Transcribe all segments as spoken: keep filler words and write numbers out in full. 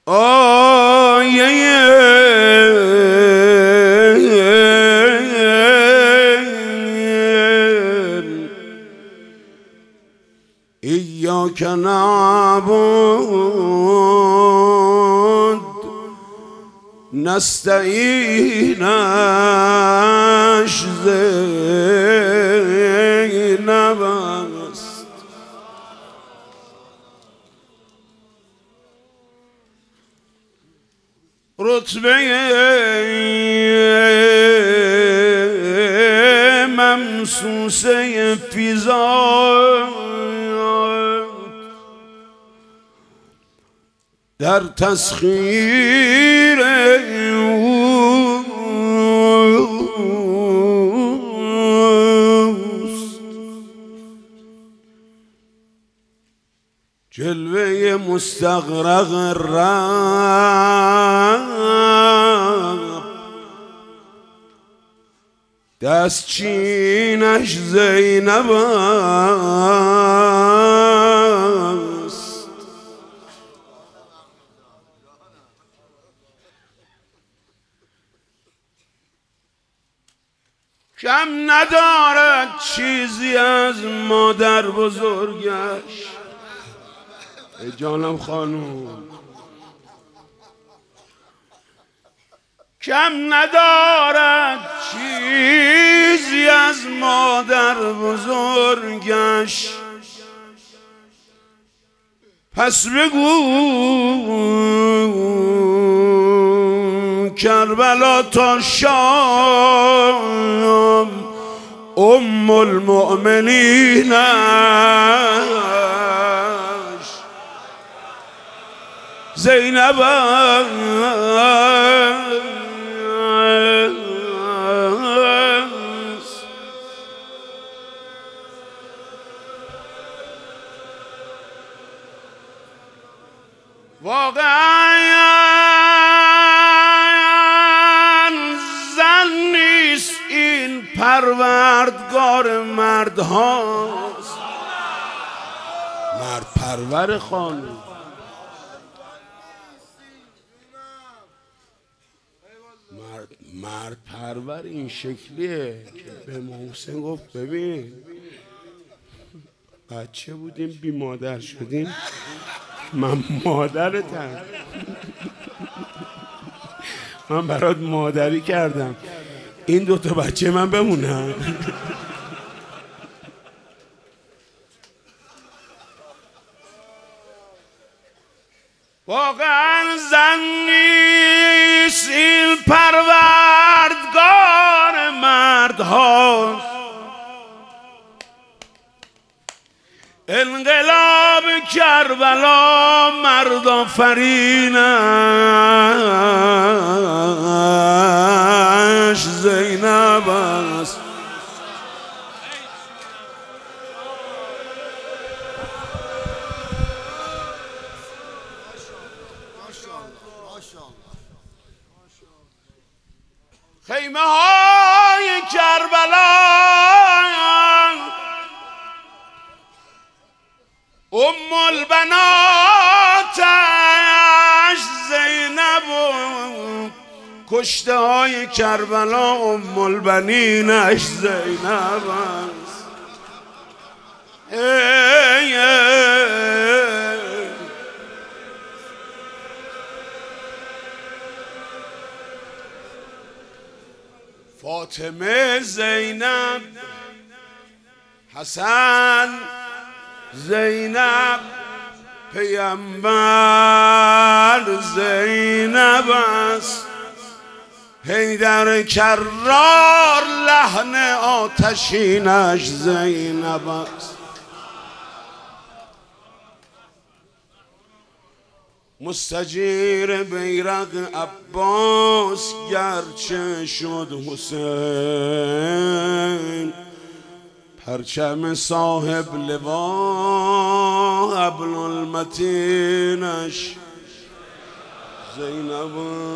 آیه ایاک نعبد نستعینش زینب است. رتبه ممسوسه فیضان در تسخیر اوست. جلوه مستغرق رب دست چینش زینب است. کم ندارد چیزی از مادر بزرگش. ای جانم خانوم کم ندارد چیزی از مادر بزرگش. پس بگو کربلا تا شام ام المؤمنینش زینب است. واقعا زن نیست این پروردگار مردهاست. مرد پرور خانم مرد, مرد پرور این شکلیه که به محسن گفت ببین بچه بودیم بی مادر شدیم من مادرتم من برات مادری کردم این دوتا بچه من بمونن. واقعا زن نیست این پروردگار مردهاست. انقلاب کربلا مرد آفرینش زینب است. خیمه های کربلا ام البناتش زینب و کشته های کربلا ام البنینش زینب است. ای ای فاطمه زینب حسن زینب پیامبر زینب است. حیدر کرار لحن آتشینش زینب است. مستجیر بیرق عباس گرچه شد حسین پرچم صاحب لوا حبل المتینش زینب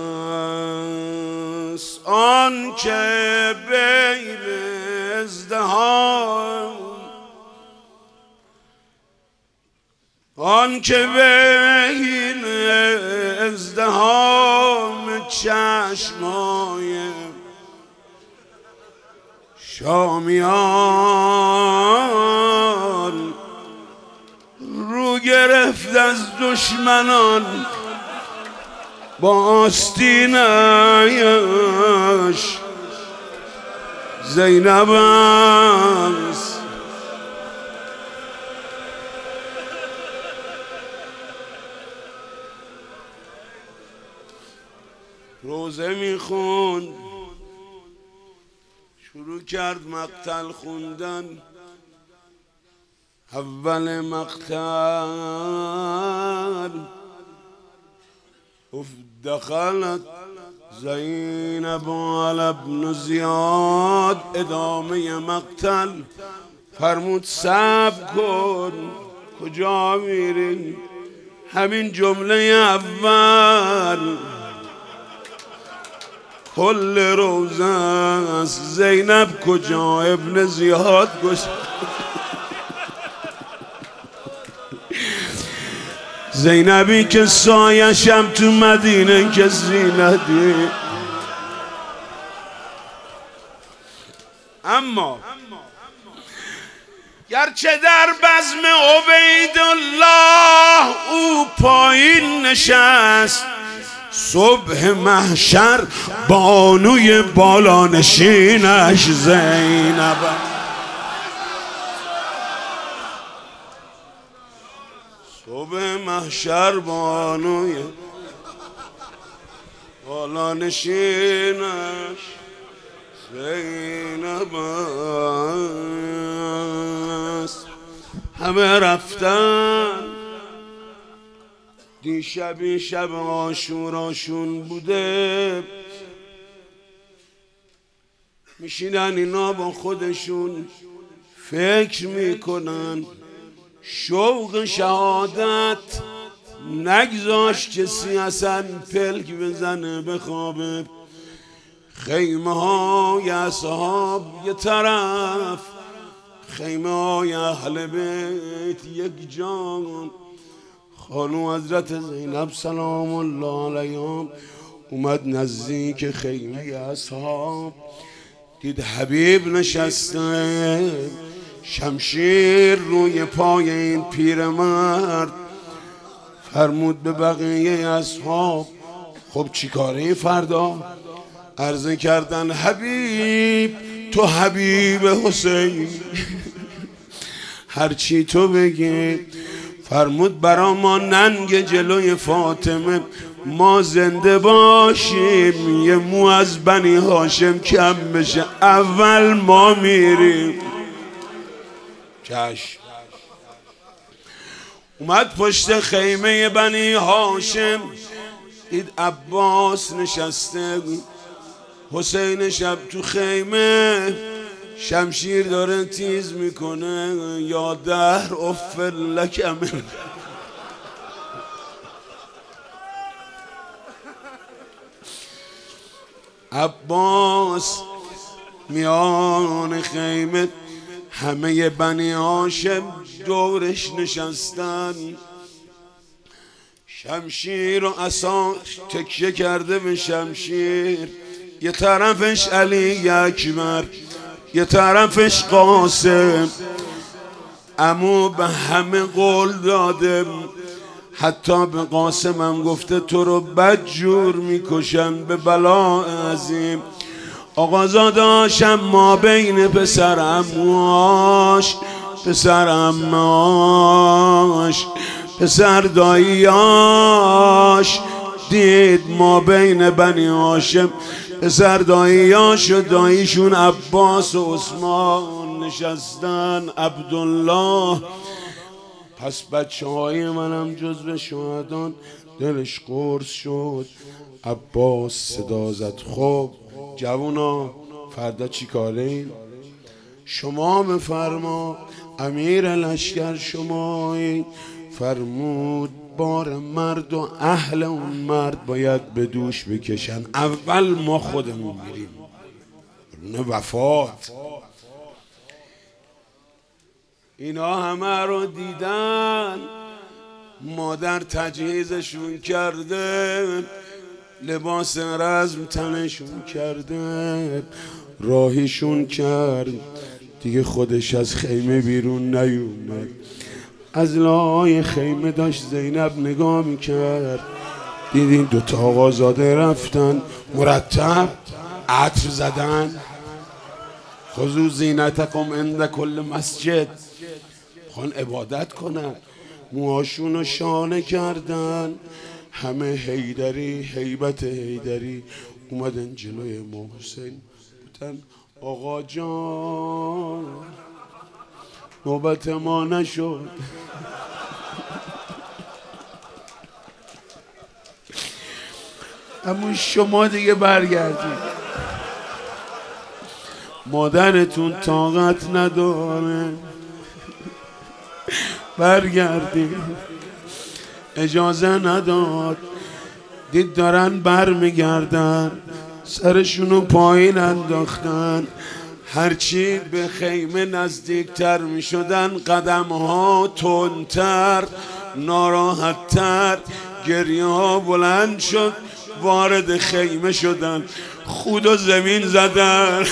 است. آن که بین ازدهام آن که بین ازدحام چشمای شامیان رو گرفت از دشمنان با آستینش زینب است. روزه میخوند، شروع کرد مقتل خوندن. اول مقتل دخلت زینب علی ابن زیاد. ادامه مقتل فرمود صبر کن، کجا میری؟ همین جمله اول کل روزه است. زینب کجا؟ ابن زیاد گشت. زینبی که سایشم تو مدینه کسی ندید. اما گرچه در بزم عبیدالله او پایین نشست، صبح محشر بانوی بالانشینش زینب. صبح محشر بانوی بالانشینش زینب است. همه رفتن. دیشبی شب عاشوراشون بوده، میشینن اینا با خودشون فکر میکنن. شوق شهادت نگذاشت کسی اصلا پلک بزنه بخوابه. خیمه های اصحاب یه طرف، خیمه های اهل بیت یک جان. خانو حضرت زینب سلام الله علیها اومد نزدیک خیمه اصحاب، دید حبیب نشسته، شمشیر روی پای این پیرمرد. فرمود به بقیه اصحاب خب چی کاری فردا؟ عرضه کردن حبیب تو حبیب حسین هرچی تو بگی. فرمود برا ما ننگ جلوی فاطمه، ما زنده باشیم یه مو از بنی هاشم کم بشه، اول ما میریم. چشم. اومد پشت خیمه بنی هاشم، دید عباس نشسته، حسین شب تو خیمه شمشیر داره تیز میکنه. یا دهر افر لک امن. عباس میان خیمه، همه بنی هاشم دورش نشستن، شمشیر و عصا تکیه کرده به شمشیر. یه طرفش علی اکبر، یه طرفش قاسم. عمو به همه قول داده، حتی به قاسم هم گفته تو رو بدجور میکشن به بلا عظیم. آقازاداشم ما بین پسر عموهاش، پسر عمهاش، پسر داییاش، دید ما بین بنی هاشم پسر داییاش و داییشون عباس و عثمان نشستن. عبدالله پس بچه های منم جزو شهدان. دلش قرص شد. عباس صدا زد خب جوونا فردا چی کارین؟ شما بفرما، امیر لشکر شمایی. فرمود بار مرد و اهل اون مرد باید به دوش بکشن، اول ما خودمون میریم. نه وفات. اینا همه رو دیدن، مادر تجهیزشون کرده، لباس رزم تنشون کرده، راهیشون کرد دیگه. خودش از خیمه بیرون نیومد، از لای خیمه داشت زینب نگاه میکرد. دیدین دوتا آقازاده رفتن مرتب عطر زدن، خذوا زینتکم عند کل مسجد، خوان عبادت کنن، موهاشون رو شانه کردن، همه حیدری، هیبت حیدری. اومدن جلوی محسن بودن آقا جان نوبت ما نشد. اما شما دیگه برگردید، مادرتون طاقت نداره، برگردید. اجازه نداد. دید دارن بر میگردن، سرشونو پایین انداختن. هرچی به خیمه نزدیکتر می شدن قدم ها تندتر، ناراحتتر، گریه ها بلند شد، وارد خیمه شدن، خود و زمین زدن.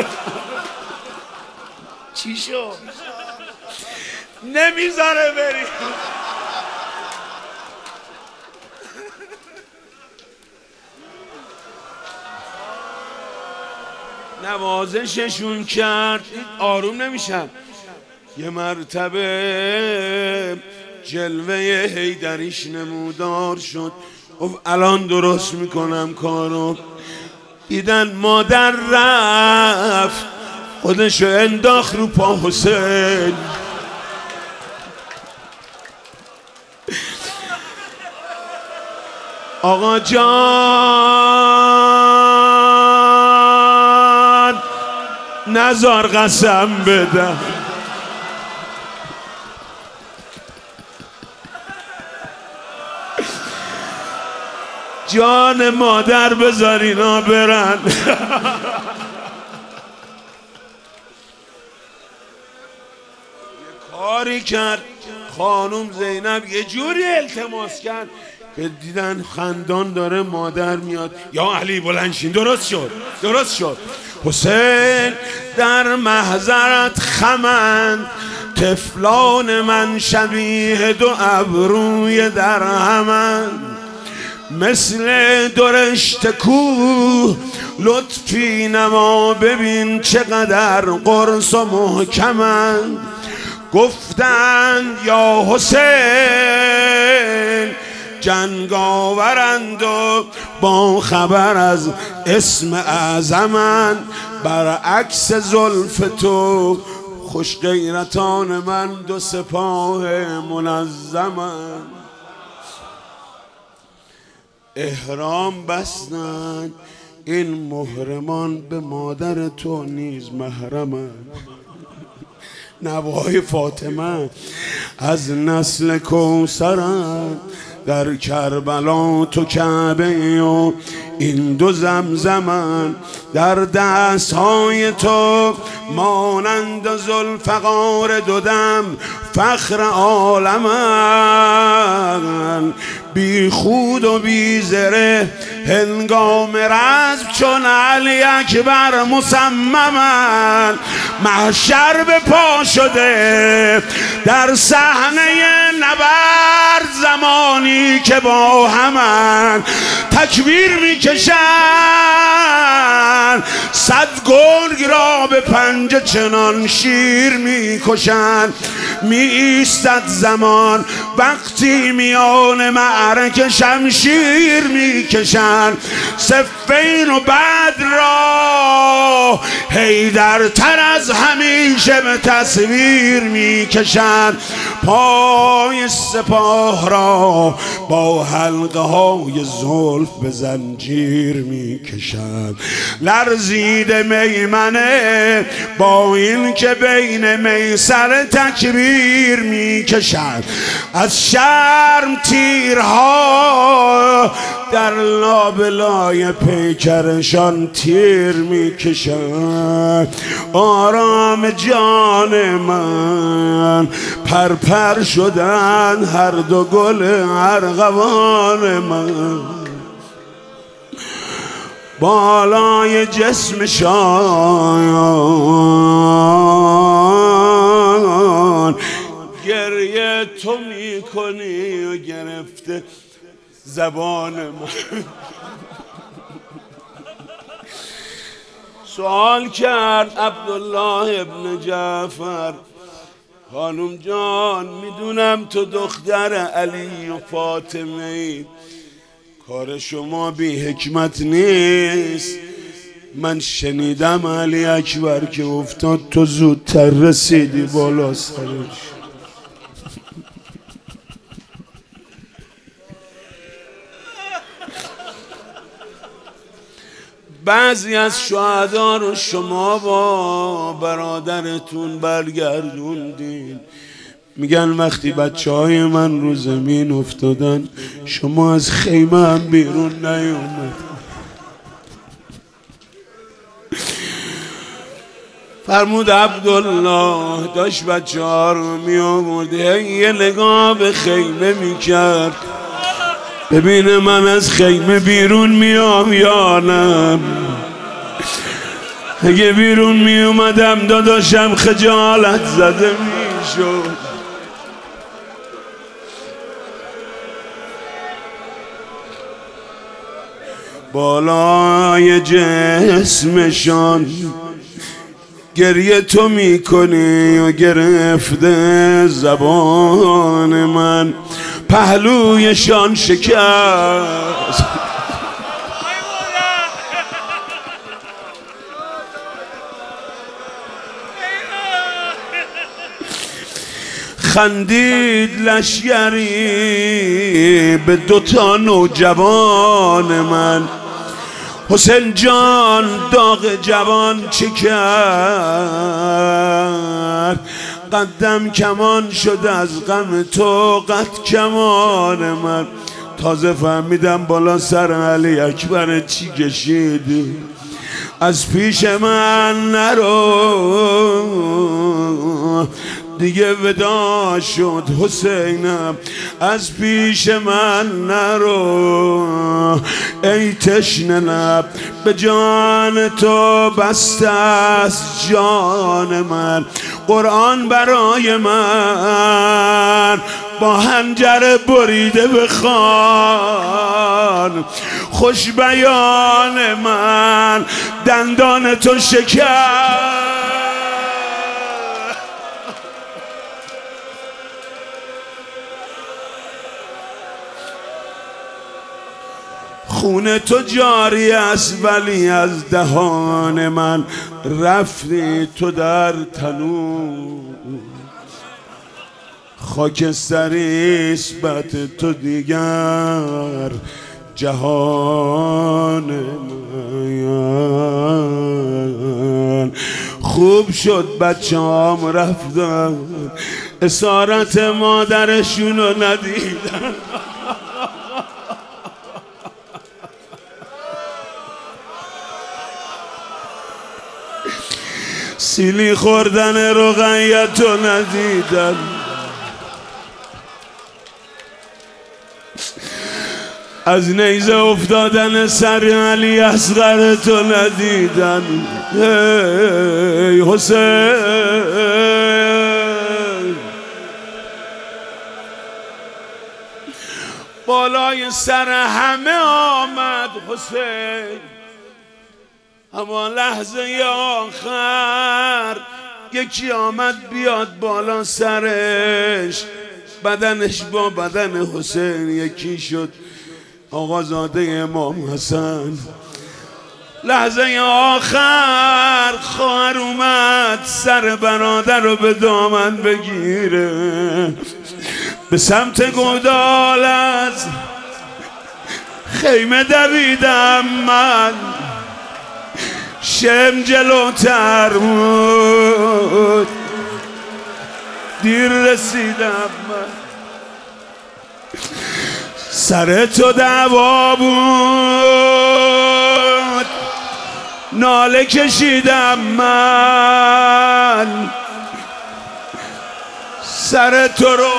چی شد؟ نمیذاره بری. نوازششون کرد، آروم نمیشن. یه مرتبه جلوه حیدریش نمودار شد، گفت الان درست میکنم کارو. دیدن مادر رفت، خودشو انداخت رو پا حسین. آقا جان نزار قسم بدم، جان مادر بذار اینا برن. کاری کرد خانم زینب، یه جوری التماس کرد که دیدن خندان داره مادر میاد. یا علی بلند شین، درست شد درست شد. حسین در محضرت خمند، طفلان من شبیه دو ابروی درهمند. مثل درشت کوه لطفی نما، ببین چقدر قرص و محکمند. گفتن یا حسین جنگاورند و با خبر از اسم اعظمند. برعکس زلف تو خوش غیرتان من دو سپاه منظمند. احرام بستن، این محرمان به مادر تو نیز محرمند. نوای فاطمه از نسل کوثرند، در کربلا تو کعبه و این دو زمزمن. در دست های تو مانند ذوالفقار دو دم فخر عالمن. بی خود و بی زره هنگام رزم چون علی اکبر مصممن. محشر به پا شده در صحنه نبرد، زمانی که با همن تکبیر میکشن. صد گرگ را به پنجه چنان شیر میکشن. می ایستد زمان وقتی میان معرکه شمشیر میکشن. صفین و بدر را حیدرتر از همیشه به تصویر میکشن. پای سپاه را با حلقه های زلف به زنجیر میکشن. لرزید میمنه با این که بین میسر تکبیر میکشن. از شرم تیرها در لابلای پیکرشان تیر میکشن. آرام جان من پرپر شدن هر دو گل ارغوان من. بالای جسمشان گریه تو میکنی و گرفته زبان من. سوال کرد عبدالله ابن جعفر خانم جان میدونم تو دختر علی و فاطمه ای، کار شما بی حکمت نیست. من شنیدم علی اکبر که افتاد تو زودتر رسیدی بالا سرش. بعضی از شهدا رو شما با برادرتون برگردوندین. میگن وقتی بچه های من رو زمین افتادن شما از خیمه هم بیرون نیومد. فرمود عبدالله داشت بچه ها رو می آورد، یه نگاه به خیمه میکرد ببینه من از خیمه بیرون میام یا نه. اگه بیرون می اومدم داداشم خجالت زده میشد. بالای جسمشان گریه تو میکنی و گرفته زبان من. پهلویشان شکست خندید لشگری به دوتا نوجوان من. حسین جان داغ جوان چه کرد، قدم کمان شد از غم تو قد کمان من. تازه فهمیدم بالا سر علی اکبر چی کشیدی. از پیش من نرو دیگه ودا شد حسینم، از پیش من نرو ای تشنه لب به جان تو بسته است جان من. قرآن برای من با حنجر بریده بخوان، خوش بیان من دندان تو شکر. خون تو جاری است ولی از دهان من رفتی تو در تنور. خاکستری نسبت تو دیگر جهان من. خوب شد بچه هم رفتن اسارت مادرشونو ندیدن. سیلی خوردن رقیت رو ندیدن. از نیزه افتادن سر علی اصغر تو ندیدن. ای حسین بالای سر همه آمد حسین. اما لحظه آخر یکی آمد بیاد بالا سرش، بدنش با بدن حسین یکی شد. آقازاده امام حسن لحظه آخر خواهر اومد سر برادر رو به دامن بگیره. به سمت گودال از خیمه دویدم من، شم جلوتر بود دیر رسیدم من. سر تو دعوا بود ناله کشیدم من سر تو رو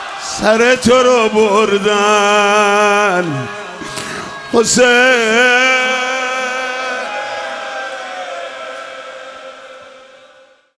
سر تو رو بردن حسین